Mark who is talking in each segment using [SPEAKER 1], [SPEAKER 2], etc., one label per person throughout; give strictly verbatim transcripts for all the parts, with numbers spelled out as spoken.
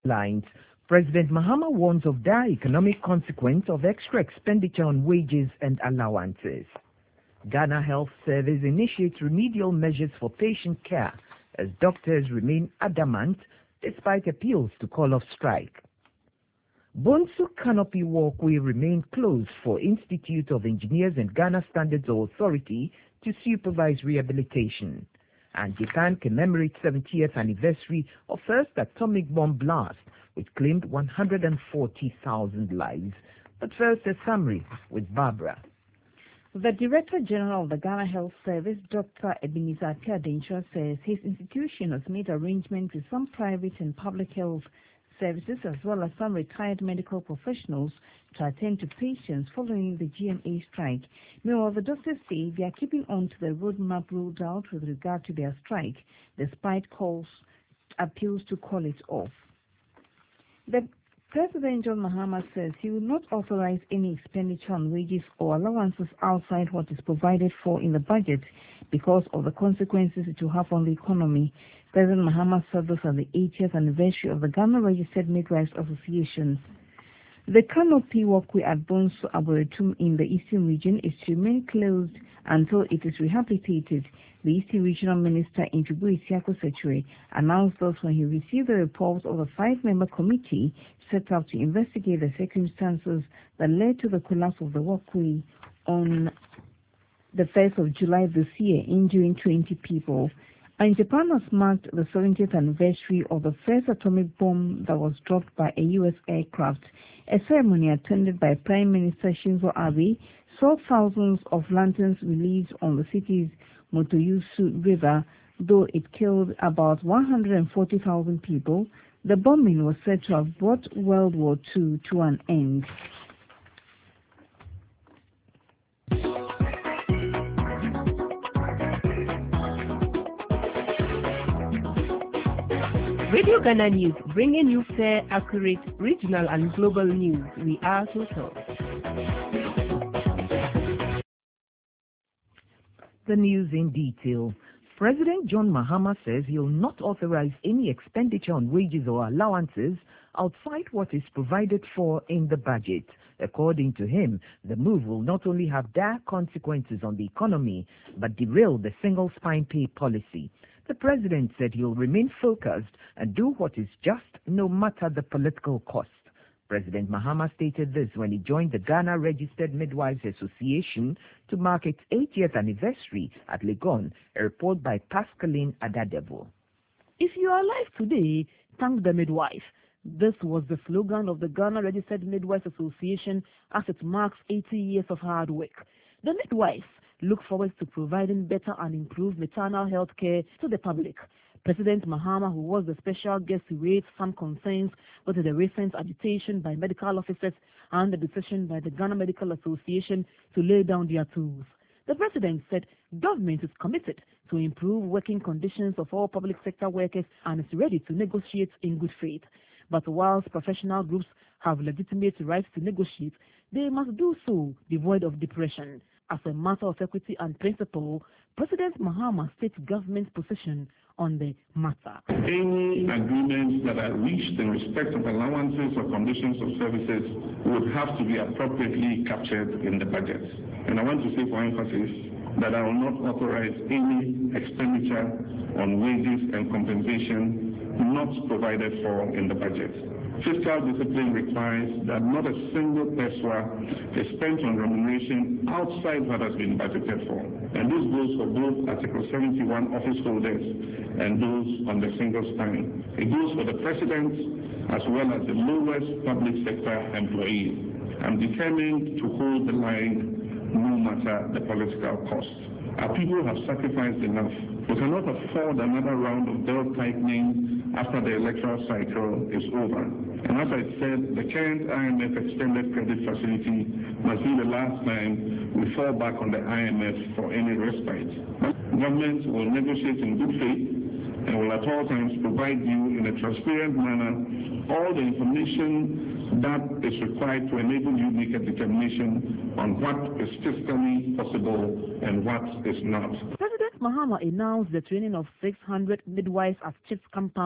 [SPEAKER 1] lines, President Mahama warns of dire economic consequence of extra expenditure on wages and allowances. Ghana Health Service initiates remedial measures for patient care as doctors remain adamant despite appeals to call off strike. Bonsu Canopy Walkway remained closed for Institute of Engineers and Ghana Standards Authority to supervise rehabilitation. And Japan commemorates seventieth anniversary of first atomic bomb blast, which claimed one hundred forty thousand lives. But first, a summary with Barbara.
[SPEAKER 2] The Director General of the Ghana Health Service, Doctor Ebenezer Apiadenshaw, says his institution has made arrangements with some private and public health services as well as some retired medical professionals to attend to patients following the G M A strike. Meanwhile, the doctors say they are keeping on to the roadmap rolled out with regard to their strike, despite calls, appeals to call it off. The President John Mahama says he will not authorize any expenditure on wages or allowances outside what is provided for in the budget because of the consequences it will have on the economy. President Mahama said this at the eightieth anniversary of the Ghana Registered Midwives Association. The Canopy Walkway at Bonsu Arboretum in the Eastern Region is to remain closed until it is rehabilitated. The Eastern Regional Minister Ntubu Isiako Secretary announced this when he received the report of a five-member committee set up to investigate the circumstances that led to the collapse of the walkway on the first of July this year, injuring twenty people. And Japan has marked the seventieth anniversary of the first atomic bomb that was dropped by a U S aircraft. A ceremony attended by Prime Minister Shinzo Abe saw thousands of lanterns released on the city's Motoyusu River. Though it killed about one hundred forty thousand people, the bombing was said to have brought World War Two to an end.
[SPEAKER 3] Radio Ghana News, bringing you fair, accurate, regional and global news. We are Total.
[SPEAKER 1] The news in detail. President John Mahama says he will not authorize any expenditure on wages or allowances outside what is provided for in the budget. According to him, the move will not only have dire consequences on the economy, but derail the single spine pay policy. The president said he will remain focused and do what is just, no matter the political cost. President Mahama stated this when he joined the Ghana Registered Midwives Association to mark its eightieth anniversary at Legon, a report by Pascaline Adadevo.
[SPEAKER 4] If you are alive today, thank the midwife. This was the slogan of the Ghana Registered Midwives Association as it marks eighty years of hard work. The midwives look forward to providing better and improved maternal health care to the public. President Mahama, who was the special guest, raised some concerns with the recent agitation by medical officers and the decision by the Ghana Medical Association to lay down their tools. The president said government is committed to improve working conditions of all public sector workers and is ready to negotiate in good faith. But whilst professional groups have legitimate rights to negotiate, they must do so devoid of depression. As a matter of equity and principle, President Mahama states government's position on the matter.
[SPEAKER 5] Any agreements that are reached in respect of allowances or conditions of services would have to be appropriately captured in the budget. And I want to say for emphasis that I will not authorize any expenditure on wages and compensation not provided for in the budget. Fiscal discipline requires that not a single pesewa is spent on remuneration outside what has been budgeted for. And this goes for both Article seventy-one office holders and those on the single spine. It goes for the president as well as the lowest public sector employees. I'm determined to hold the line no matter the political cost. Our people have sacrificed enough. We cannot afford another round of belt tightening after the electoral cycle is over. And as I said, the current I M F extended credit facility must be the last time we fall back on the I M F for any respite. Government will negotiate in good faith and will at all times provide you in a transparent manner all the information that is required to enable you to make a determination on what is fiscally possible and what is not.
[SPEAKER 4] President Mahama announced the training of six hundred midwives at CHIPS compounds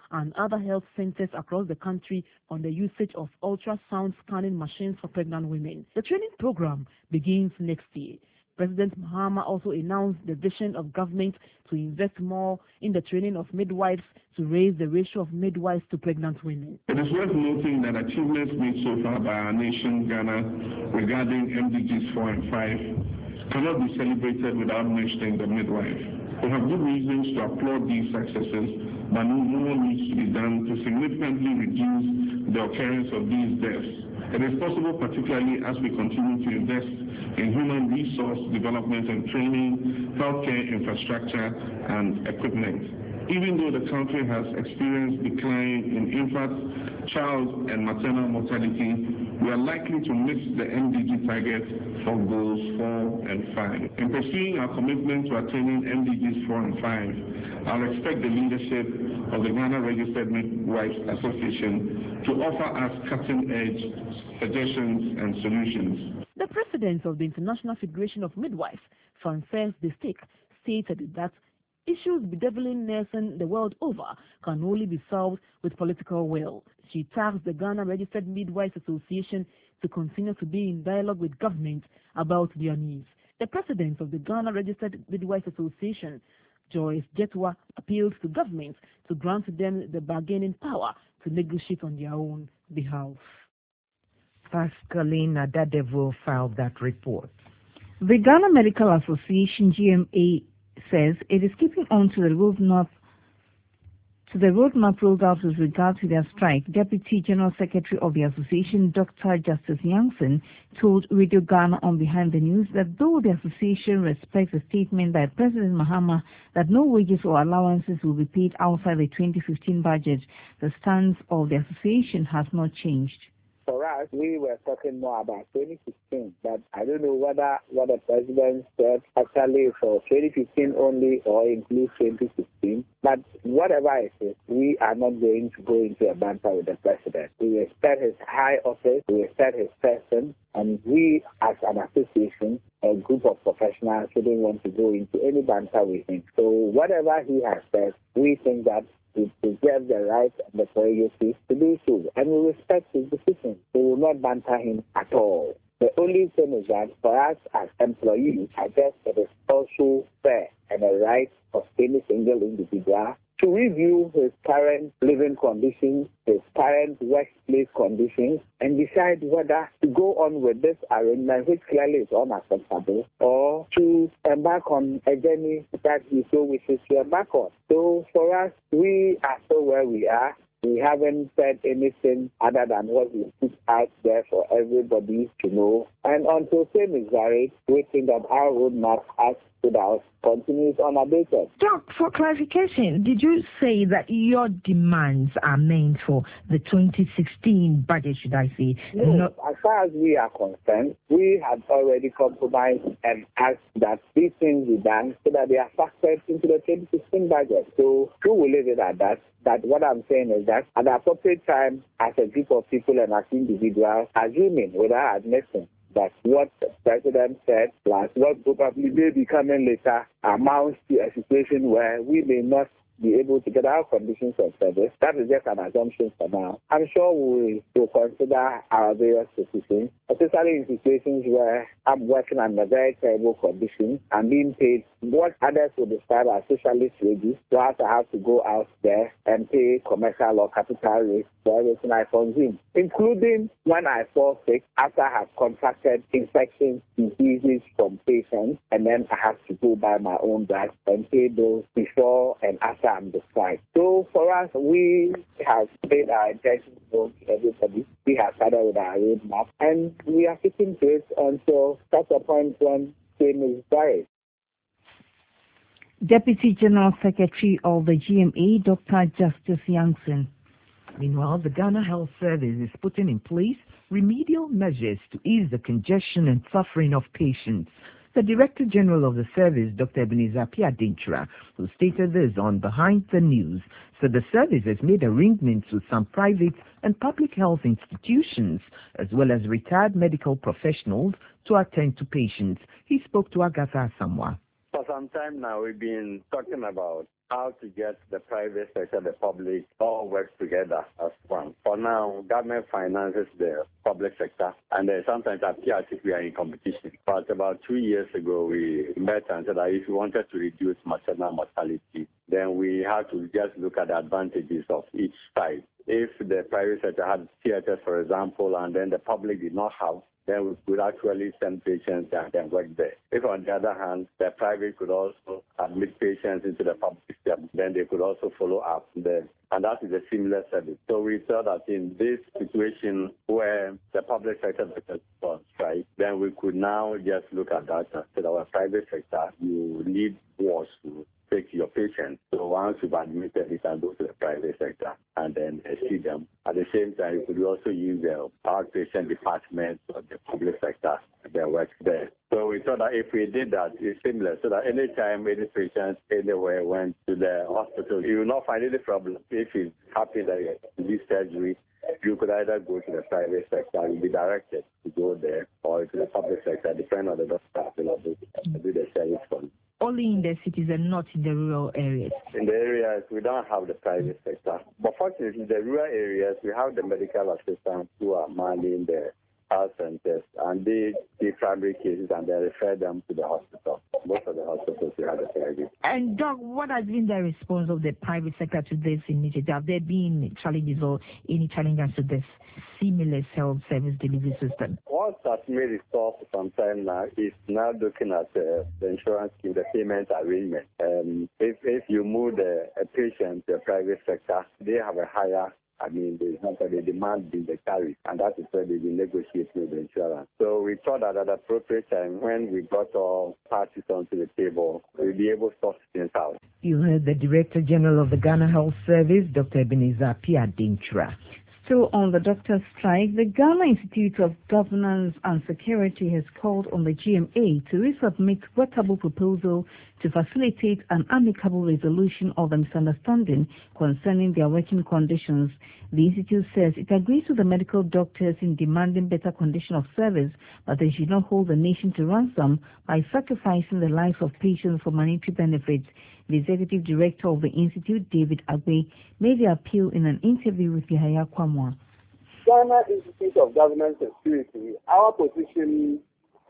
[SPEAKER 4] and other health centers across the country on the usage of ultrasound scanning machines for pregnant women. The training program begins next year. President Mahama also announced the vision of government to invest more in the training of midwives to raise the ratio of midwives to pregnant women.
[SPEAKER 5] It is worth noting that achievements made so far by our nation, Ghana, regarding M D Gs four and five cannot be celebrated without mentioning the midwife. We have good reasons to applaud these successes, but no more needs to be done to significantly reduce the occurrence of these deaths. It is possible, particularly as we continue to invest in human resource development and training, healthcare infrastructure, and equipment. Even though the country has experienced decline in infant, child, and maternal mortality, we are likely to miss the M D G target for goals four and five. In pursuing our commitment to attaining M D Gs four and five, I'll expect the leadership of the Ghana Registered Midwives Association to offer us cutting-edge suggestions and solutions.
[SPEAKER 4] The president of the International Federation of Midwives, Frances de Stick, stated that issues bedeviling nursing the world over can only be solved with political will. She tasked the Ghana Registered Midwives Association to continue to be in dialogue with government about their needs. The president of the Ghana Registered Midwives Association, Joyce Jetwa, appealed to government to grant them the bargaining power to negotiate on their own behalf.
[SPEAKER 1] Pascaline Dadevo filed that report.
[SPEAKER 2] The Ghana Medical Association, G M A, says it is keeping on to the roadmap to the roadmap rolled out with regard to their strike. Deputy General Secretary of the association, Doctor Justice Youngson, told Radio Ghana on Behind the News that though the association respects a statement by President Mahama that no wages or allowances will be paid outside the twenty fifteen budget, the stance of the association has not changed.
[SPEAKER 6] For us, we were talking more about twenty fifteen, but I don't know whether what the president said actually for twenty fifteen only or includes twenty sixteen. But whatever it is, we are not going to go into a banter with the president. We respect his high office, we respect his person, and we as an association, a group of professionals, shouldn't want to go into any banter with him. So whatever he has said, we think that we preserve the right and the prerogative to do so, and we respect his decision. We will not banter him at all. The only thing is that for us as employees, I guess it is also fair and a right of any single individual to review his current living conditions, his current workplace conditions, and decide whether to go on with this arrangement, which clearly is unacceptable, or to embark on a journey that he so wishes to embark on. So for us, we are still where we are. We haven't said anything other than what we put out there for everybody to know. And until same is varied, we think that our roadmap has stood out continues unabated.
[SPEAKER 1] Doc, for clarification, did you say that your demands are meant for the twenty sixteen budget, should I say?
[SPEAKER 6] No, Not as far as we are concerned, we have already compromised and asked that these things be done so that they are factored into the twenty sixteen budget. So we will leave it at that. That what I'm saying is that at the appropriate time, as a group of people and as individuals, assuming without admitting that what the president said, plus what probably may be coming later, amounts to a situation where we may not be able to get our conditions of service. That is just an assumption for now. I'm sure we will consider our various positions, especially in situations where I'm working under very terrible conditions and being paid what others would describe as socialist wages, so I have to go out there and pay commercial or capital rates for everything I consume, including when I fall sick after I have contracted infections, diseases from patients, and then I have to go buy my own drugs and pay those before and after I'm described. So for us, we have made our intentions known to everybody. We have started with our roadmap, and we are sticking to it until such a point when same is varied.
[SPEAKER 2] Deputy General Secretary of the G M A, Doctor Justice Youngson.
[SPEAKER 1] Meanwhile, the Ghana Health Service is putting in place remedial measures to ease the congestion and suffering of patients. The Director General of the service, Doctor Ebenezer Piadenchura, who stated this on Behind the News, said the service has made arrangements with some private and public health institutions, as well as retired medical professionals, to attend to patients. He spoke to Agatha Asamoah.
[SPEAKER 7] For some time now, we've been talking about how to get the private sector, the public, all work together as one. For now, government finances the public sector, and uh, sometimes appear as if we are in competition. But about two years ago, we met and said that if we wanted to reduce maternal mortality, then we had to just look at the advantages of each side. If the private sector had theaters, for example, and then the public did not have, then we could actually send patients and then work there. If, on the other hand, the private could also admit patients into the public system, then they could also follow up there. And that is a similar service. So we thought that in this situation where the public sector is on strike, then we could now just look at that and say that our private sector, you need wards to take your patients. So once you've admitted, you can go to the private sector and then see them. At the same time, you could also use the outpatient departments of the public sector that work there. So we thought that if we did that, it's similar, so that anytime any patient anywhere went to the hospital, you will not find any problem. If it's happy that you need surgery, you could either go to the private sector, you'll be directed to go there, or to the public sector, depending on the doctor available to do the service for you.
[SPEAKER 1] Only in the cities and not in the rural areas?
[SPEAKER 7] In the areas, we don't have the private sector. But fortunately, in the rural areas, we have the medical assistants who are manning the health centers, and they take primary cases and they refer them to the hospital. Most of the hospitals, we have the private.
[SPEAKER 1] And Doc, what has been the response of the private sector to this initiative? Have there been challenges or any challenges to this seamless health service delivery system?
[SPEAKER 7] What has made it solved for some time now is now looking at uh, the insurance scheme, the payment arrangement. Um, if, if you move the, a patient to a private sector, they have a higher I mean, there's not the demand in the tariff, and that is where they've been negotiating with the insurance. So we thought that at the appropriate time, when we got all parties onto the table, we'll be able to sort things out.
[SPEAKER 1] You heard the Director General of the Ghana Health Service, Doctor Ebenezer Piadintra.
[SPEAKER 2] Still on the doctor strike, the Ghana Institute of Governance and Security has called on the G M A to resubmit workable proposal to facilitate an amicable resolution of the misunderstanding concerning their working conditions. The institute says it agrees with the medical doctors in demanding better condition of service, but they should not hold the nation to ransom by sacrificing the lives of patients for monetary benefits. The executive director of the institute, David Agbe, made the appeal in an interview with Yahya Kwamwa.
[SPEAKER 8] Ghana Institute of Governance and Security, our position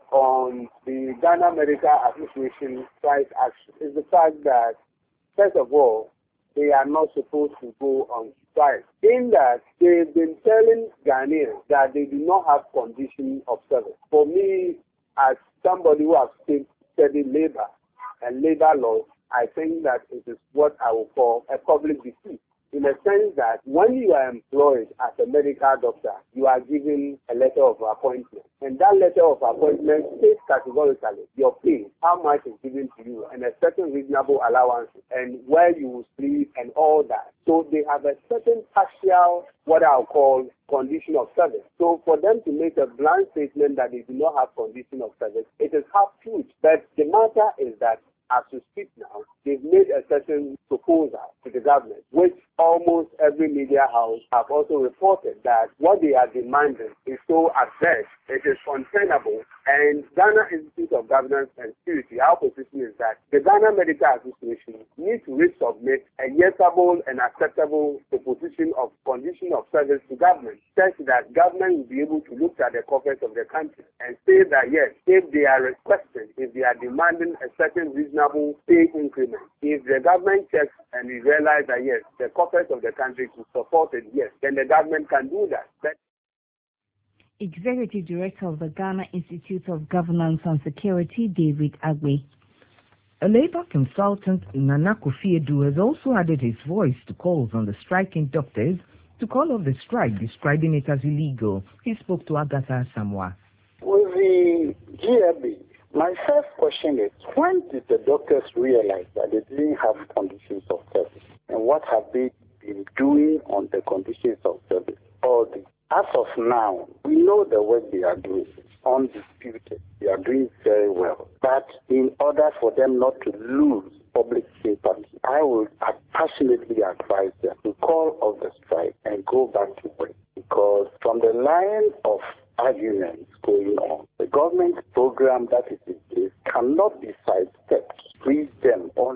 [SPEAKER 8] on the Ghana Medical Association strike action is the fact that, first of all, they are not supposed to go on strike. In that, they've been telling Ghanaians that they do not have condition of service. For me, as somebody who has studied labor and labor laws, I think that it is what I would call a public deceit, in the sense that when you are employed as a medical doctor, you are given a letter of appointment. And that letter of appointment states categorically your pay, how much is given to you, and a certain reasonable allowance, and where you will sleep, and all that. So they have a certain partial, what I'll call, condition of service. So for them to make a blunt statement that they do not have condition of service, it is half-truth. But the matter is that as we speak now, they've made a certain proposal to the government, which almost every media house have also reported that what they are demanding is so adverse, it is untenable. And Ghana Institute of Governance and Security, our position is that the Ghana Medical Association needs to resubmit a yesable and acceptable proposition of condition of service to government, such that government will be able to look at the coffers of the country and say that yes, if they are requesting, if they are demanding a certain reasonable pay increment, if the government checks and we realize that yes, the coffers of the country to support it, yes, then the government can do that. But
[SPEAKER 2] Executive Director of the Ghana Institute of Governance and Security, David Agbe.
[SPEAKER 1] A labor consultant, Nana Kofi-Edu, has also added his voice to calls on the striking doctors to call off the strike, describing it as illegal. He spoke to Agatha Samwa.
[SPEAKER 9] With the G M A, my first question is, when did the doctors realize that they didn't have conditions of service? And what have they been doing on the conditions of service? All the As of now, we know the work they are doing is undisputed. They are doing very well. But in order for them not to lose public sympathy, I would passionately advise them to call off the strike and go back to work. Because from the line of arguments going on, the government program that is in place cannot be sidestepped, freeze them on the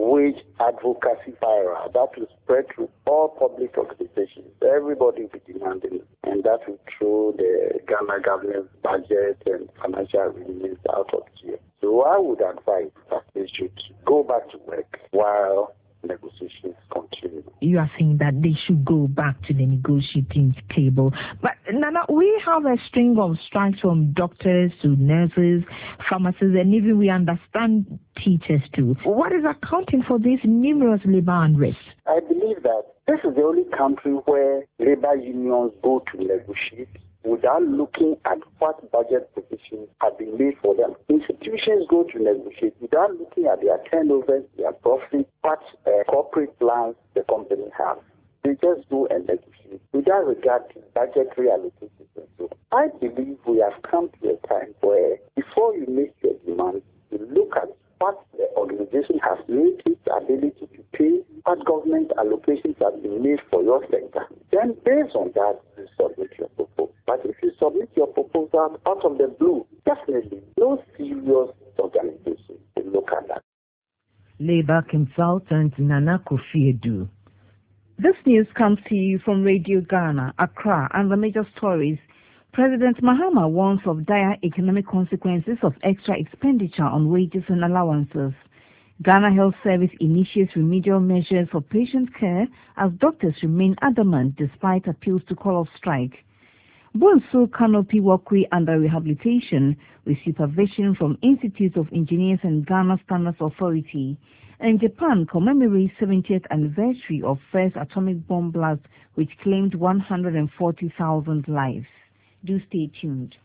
[SPEAKER 9] wage advocacy viral. That will spread through all public organizations. Everybody will be demanding it. And that will throw the Ghana government budget and financial release out of gear. So I would advise that they should go back to work while negotiations continue.
[SPEAKER 1] You are saying that they should go back to the negotiating table. But Nana, we have a string of strikes from doctors to nurses, pharmacists, and even we understand teachers too. What is accounting for these numerous labor unrest?
[SPEAKER 9] I believe that this is the only country where labor unions go to negotiate without looking at what budget positions have been made for them. Institutions go to negotiate without looking at their turnovers, their profits, what uh, corporate plans the company has. They just go and negotiate without regard to budgetary allocations and so on. I believe we have come to a time where before you make your demands, you look at what the organization has made its ability to pay, what government allocations have been made for your sector. Then based on that, you submit your proposal. But if you submit your proposal out of the blue, definitely no serious organization will look at that.
[SPEAKER 1] Labor consultant Nana Kofi Edu.
[SPEAKER 2] This news comes to you from Radio Ghana, Accra, and the major stories. President Mahama warns of dire economic consequences of extra expenditure on wages and allowances. Ghana Health Service initiates remedial measures for patient care as doctors remain adamant despite appeals to call off strike. Bonsu Canopy Walkway under rehabilitation with supervision from Institute of Engineers and Ghana Standards Authority. And Japan commemorates seventieth anniversary of first atomic bomb blast which claimed one hundred forty thousand lives. Do stay tuned.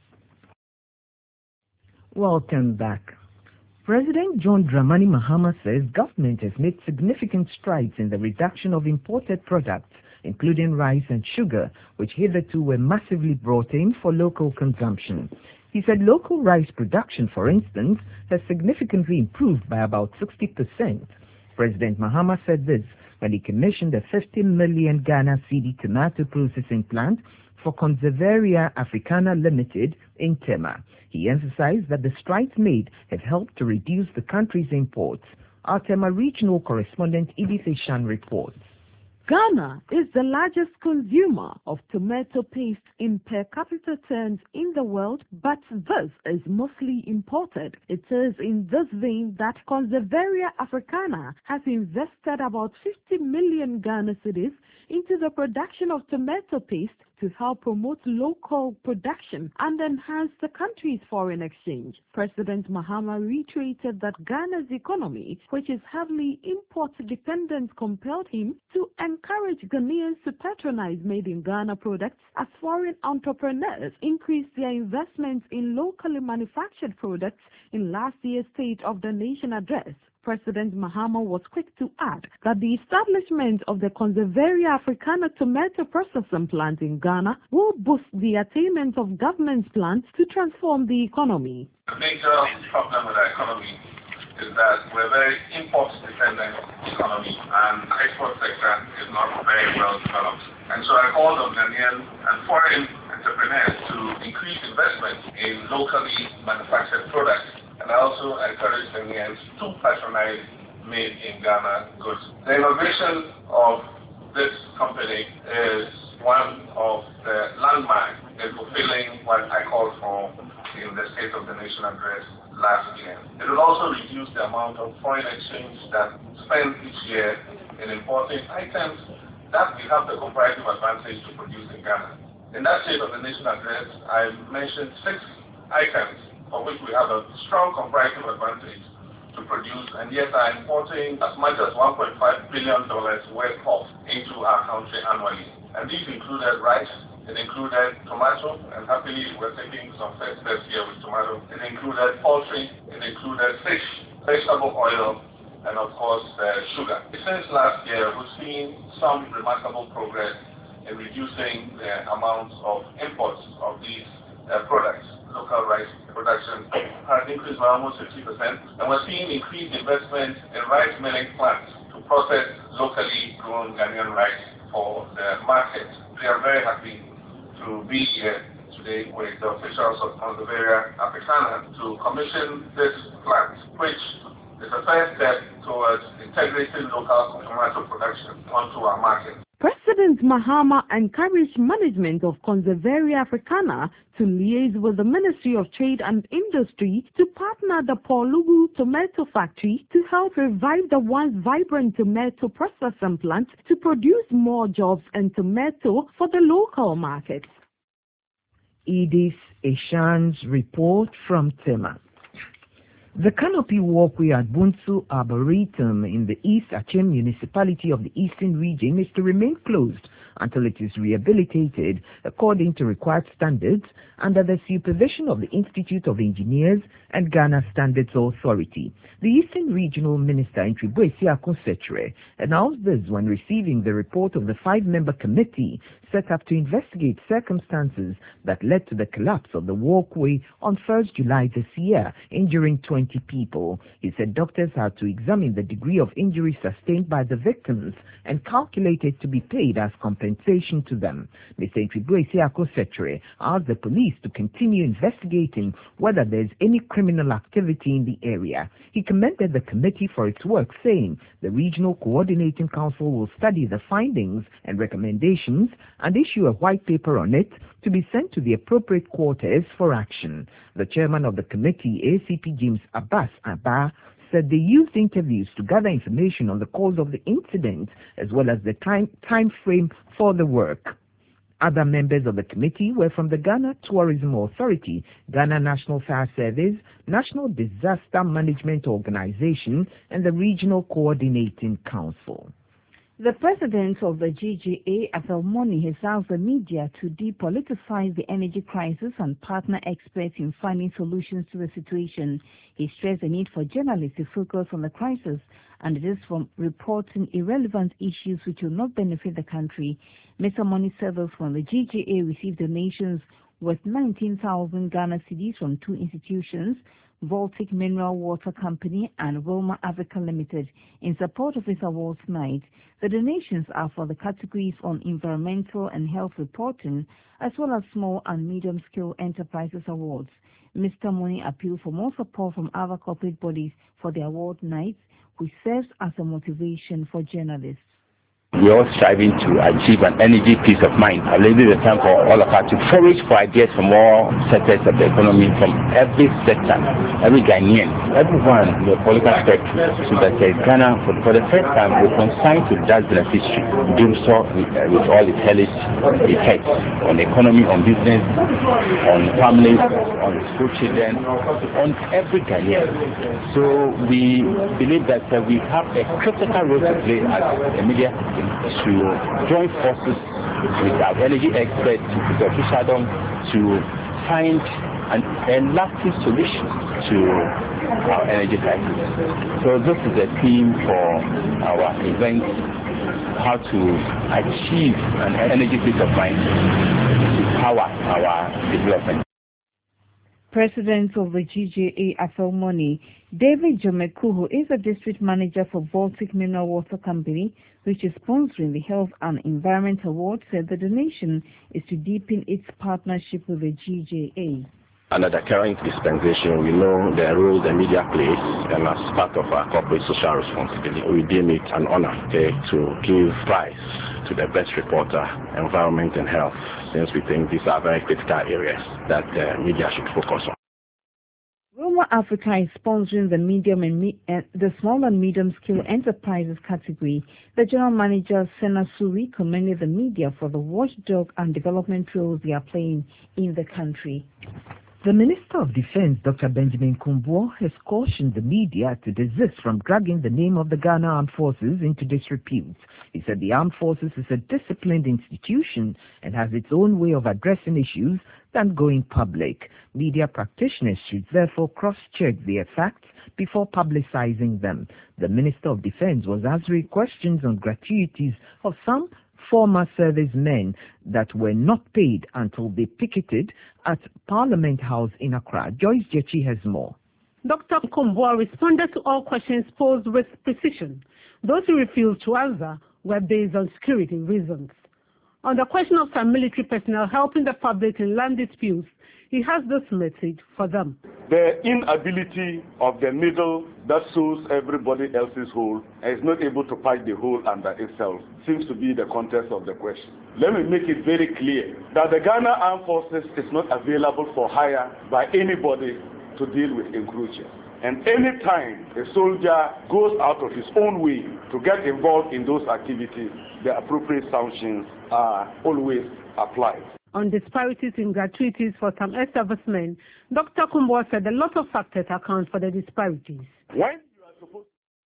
[SPEAKER 1] Welcome back. President John Dramani Mahama says government has made significant strides in the reduction of imported products, including rice and sugar, which hitherto were massively brought in for local consumption. He said local rice production, for instance, has significantly improved by about sixty percent. President Mahama said this when he commissioned a fifty million Ghana cedi tomato processing plant for Conservaria Africana Limited in Tema. He emphasized that the strides made have helped to reduce the country's imports. Our Tema regional correspondent Edith Eshan reports.
[SPEAKER 4] Ghana is the largest consumer of tomato paste in per capita terms in the world, but this is mostly imported. It is in this vein that Conservaria Africana has invested about fifty million Ghana cedis into the production of tomato paste to help promote local production and enhance the country's foreign exchange. President Mahama reiterated that Ghana's economy, which is heavily import-dependent, compelled him to encourage Ghanaians to patronize made-in-Ghana products as foreign entrepreneurs increased their investments in locally manufactured products in last year's State of the Nation address. President Mahama was quick to add that the establishment of the Conservaria Africana tomato processing plant in Ghana will boost the attainment of government's plans to transform the economy.
[SPEAKER 5] The major problem with our economy is that we're a very import-dependent economy and the export sector is not very well developed. And so I called on Ghanaian and foreign entrepreneurs to increase investment in locally manufactured products. And I also encourage Ghanaians to patronize made in Ghana goods. The inauguration of this company is one of the landmarks in fulfilling what I called for in the State of the Nation address last year. It will also reduce the amount of foreign exchange that spent each year in importing items that we have the comparative advantage to produce in Ghana. In that State of the Nation address, I mentioned six items for which we have a strong comparative advantage to produce, and yet are importing as much as one point five billion dollars worth of into our country annually. And these included rice, it included tomato, and happily we're taking some first steps here with tomato. It included poultry, it included fish, vegetable oil, and of course uh, sugar. Since last year, we've seen some remarkable progress in reducing the amount of imports of these uh, products. Local rice production has increased by almost fifty percent, and we're seeing increased investment in rice milling plants to process locally grown Ghanaian rice for the market. We are very happy to be here today with the officials of Conservaria Africana to commission this plant, which
[SPEAKER 10] It's a first step towards integrating local commercial production onto our market.
[SPEAKER 4] President Mahama encouraged management of Conservaria Africana to liaise with the Ministry of Trade and Industry to partner the Polugu Tomato Factory to help revive the once vibrant tomato processing plant to produce more jobs and tomato for the local market.
[SPEAKER 1] Edith Eshan's report from Tema. The canopy walkway at Bunsu Arboretum in the East Achem municipality of the Eastern region is to remain closed until it is rehabilitated according to required standards under the supervision of the Institute of Engineers and Ghana Standards Authority. The Eastern Regional Minister Ntribwesi Akosetre announced this when receiving the report of the five-member committee set up to investigate circumstances that led to the collapse of the walkway on first July this year, injuring twenty people. He said doctors had to examine the degree of injury sustained by the victims and calculate it to be paid as compensation to them. Mister Ntribwesi Akosetre asked the police to continue investigating whether there is any criminal activity in the area. He commended the committee for its work, saying the Regional Coordinating Council will study the findings and recommendations and issue a white paper on it to be sent to the appropriate quarters for action. The chairman of the committee, A C P James Abbas Abba, said they used interviews to gather information on the cause of the incident as well as the time, time frame for the work. Other members of the committee were from the Ghana Tourism Authority, Ghana National Fire Service, National Disaster Management Organization, and the Regional Coordinating Council.
[SPEAKER 2] The president of the G G A, Athel Moni, has asked the media to depoliticize the energy crisis and partner experts in finding solutions to the situation. He stressed the need for journalists to focus on the crisis and it is from reporting irrelevant issues which will not benefit the country. Mister Moni said this when the G G A received donations worth nineteen thousand Ghana cedis from two institutions, Baltic Mineral Water Company and Wilma Africa Limited, in support of its awards night. The donations are for the categories on environmental and health reporting, as well as small and medium-scale enterprises awards. Mister Moni appealed for more support from other corporate bodies for the award nights, which serves as a motivation for journalists.
[SPEAKER 11] We are all striving to achieve an energy peace of mind. I believe it's time for all of us to forage for ideas from all sectors of the economy, from every sector, every Ghanaian, everyone in the political spectrum, so that uh, Ghana, for, for the first time, will consign to that beneficiary, do so with, uh, with all its hellish effects on the economy, on business, on families, on school children, on every Ghanaian. So we believe that uh, we have a critical role to play as the media to join forces with our energy experts, with officialdom, to find an, a lasting solution to our energy crisis. So this is a theme for our event, how to achieve an energy peace of mind to power our development.
[SPEAKER 2] President of the G G A, Athel Moni, David Jomekuhu, is the district manager for Baltic Mineral Water Company, which is sponsoring the Health and Environment Award, said the donation is to deepen its partnership with the G G A.
[SPEAKER 12] Under the current dispensation, we know the role the media plays, and as part of our corporate social responsibility, we deem it an honor okay, to give prize to the best reporter, environment and health, since we think these are very critical areas that the media should focus on.
[SPEAKER 2] Wilma Africa is sponsoring the medium and me uh, the small and medium scale enterprises category. The general manager, Sena Suri, commended the media for the watchdog and development roles they are playing in the country.
[SPEAKER 1] The Minister of Defense, Doctor Benjamin Kumbuo, has cautioned the media to desist from dragging the name of the Ghana Armed Forces into disrepute. He said the Armed Forces is a disciplined institution and has its own way of addressing issues than going public. Media practitioners should therefore cross-check their facts before publicizing them. The Minister of Defense was answering questions on gratuities of some former servicemen that were not paid until they picketed at Parliament House in Accra. Joyce Jechi has more.
[SPEAKER 13] Doctor Kumbuo responded to all questions posed with precision. Those who refused to answer were based on security reasons. On the question of some military personnel helping the public in land disputes, He has this message for them.
[SPEAKER 14] The inability of the needle that sews everybody else's hole and is not able to patch the hole under itself seems to be the context of the question. Let me make it very clear that the Ghana Armed Forces is not available for hire by anybody to deal with encroachers. And any time a soldier goes out of his own way to get involved in those activities, the appropriate sanctions are always applied.
[SPEAKER 13] On disparities in gratuities for some ex-servicemen, Doctor Kumbo said a lot of factors account for the disparities.
[SPEAKER 14] When you are supposed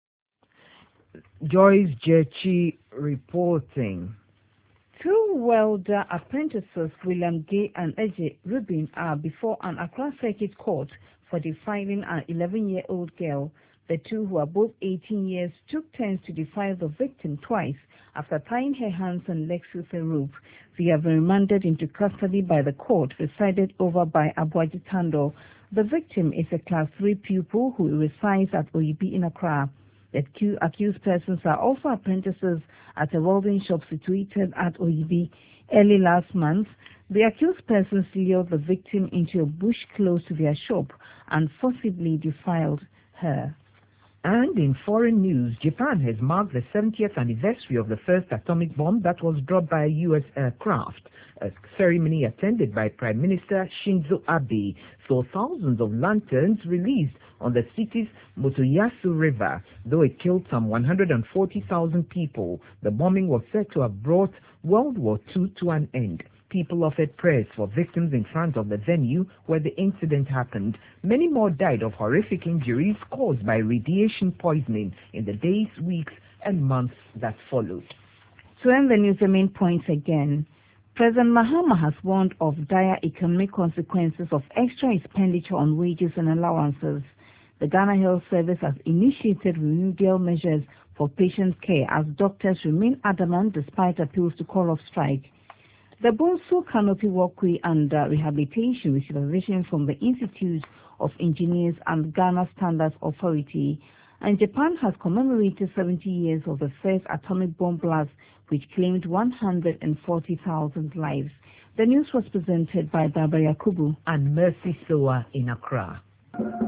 [SPEAKER 1] Joyce Jechi reporting.
[SPEAKER 2] Two welder apprentices, William Gay and Eje Rubin, are before an Accra Circuit Court for defiling an eleven-year-old girl. The two, who are both eighteen years, took turns to defile the victim twice after tying her hands and legs with a rope. They have been remanded into custody by the court, presided over by Abuaji Tando. The victim is a class three pupil who resides at Oyibi in Accra. The accused persons are also apprentices at a welding shop situated at Oyibi. Early last month, the accused persons lured the victim into a bush close to their shop and forcibly defiled her.
[SPEAKER 1] And in foreign news, Japan has marked the seventieth anniversary of the first atomic bomb that was dropped by a U S aircraft. A ceremony attended by Prime Minister Shinzo Abe saw thousands of lanterns released on the city's Motoyasu River. Though it killed some one hundred forty thousand people, the bombing was said to have brought World War Two to an end. People offered prayers for victims in front of the venue where the incident happened. Many more died of horrific injuries caused by radiation poisoning in the days, weeks, and months that followed.
[SPEAKER 2] To end the news, the main points again. President Mahama has warned of dire economic consequences of extra expenditure on wages and allowances. The Ghana Health Service has initiated remedial measures for patient care as doctors remain adamant despite appeals to call off strike. The Bonsu Canopy Walkway and uh, Rehabilitation with supervision from the Institute of Engineers and Ghana Standards Authority. And Japan has commemorated seventy years of the first atomic bomb blast, which claimed one hundred forty thousand lives. The news was presented by Barbara Yakubu
[SPEAKER 1] and Mercy Soa in Accra.